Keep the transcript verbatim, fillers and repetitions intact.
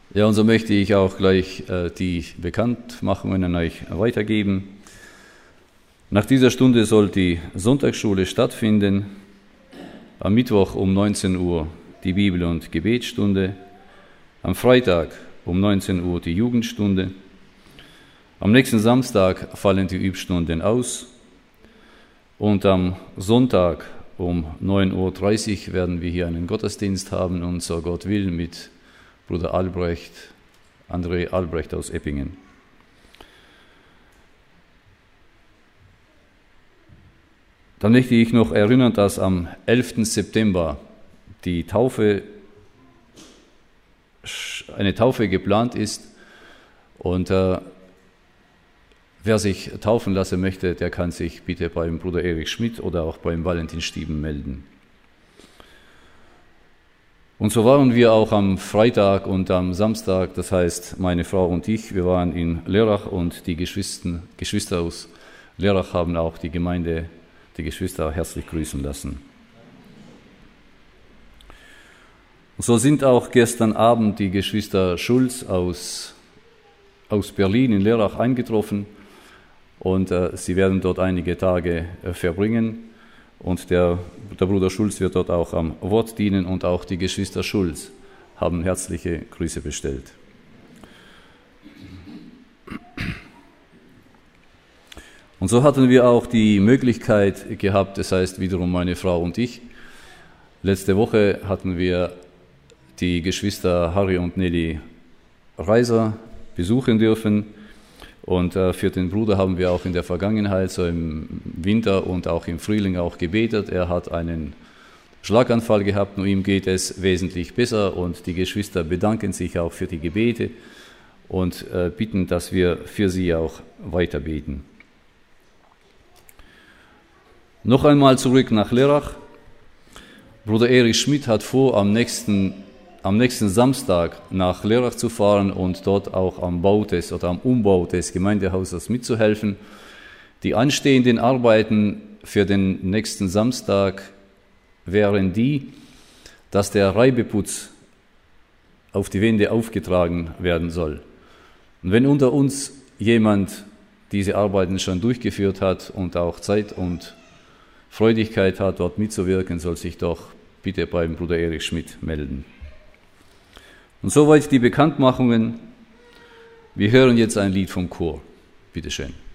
Ja, und so möchte ich auch gleich äh, die Bekanntmachungen an euch weitergeben. Nach dieser Stunde soll die Sonntagsschule stattfinden. Am Mittwoch um neunzehn Uhr die Bibel- und Gebetsstunde. Am Freitag um neunzehn Uhr die Jugendstunde. Am nächsten Samstag fallen die Übstunden aus. Und am Sonntag um neun Uhr dreißig werden wir hier einen Gottesdienst haben und so Gott will mit Bruder Albrecht, André Albrecht aus Eppingen. Dann möchte ich noch erinnern, dass am elften September die Taufe, eine Taufe geplant ist und äh, wer sich taufen lassen möchte, der kann sich bitte beim Bruder Erich Schmidt oder auch beim Valentin Stieben melden. Und so waren wir auch am Freitag und am Samstag, das heißt meine Frau und ich, wir waren in Lörrach und die Geschwister, Geschwister aus Lörrach haben auch die Gemeinde, die Geschwister herzlich grüßen lassen. Und so sind auch gestern Abend die Geschwister Schulz aus, aus Berlin in Lörrach eingetroffen und äh, sie werden dort einige Tage äh, verbringen. Und der, der Bruder Schulz wird dort auch am Wort dienen und auch die Geschwister Schulz haben herzliche Grüße bestellt. Und so hatten wir auch die Möglichkeit gehabt, das heißt wiederum meine Frau und ich, letzte Woche hatten wir die Geschwister Harry und Nelly Reiser besuchen dürfen. Und äh, für den Bruder haben wir auch in der Vergangenheit, so im Winter und auch im Frühling auch gebetet. Er hat einen Schlaganfall gehabt, nur ihm geht es wesentlich besser und die Geschwister bedanken sich auch für die Gebete und äh, bitten, dass wir für sie auch weiter beten. Noch einmal zurück nach Lörrach. Bruder Erich Schmidt hat vor, am nächsten am nächsten Samstag nach Lörrach zu fahren und dort auch am Bau des oder am Umbau des Gemeindehauses mitzuhelfen. Die anstehenden Arbeiten für den nächsten Samstag wären die, dass der Reibeputz auf die Wände aufgetragen werden soll. Und wenn unter uns jemand diese Arbeiten schon durchgeführt hat und auch Zeit und Freudigkeit hat, dort mitzuwirken, soll sich doch bitte beim Bruder Erich Schmidt melden. Und soweit die Bekanntmachungen. Wir hören jetzt ein Lied vom Chor. Bitte schön.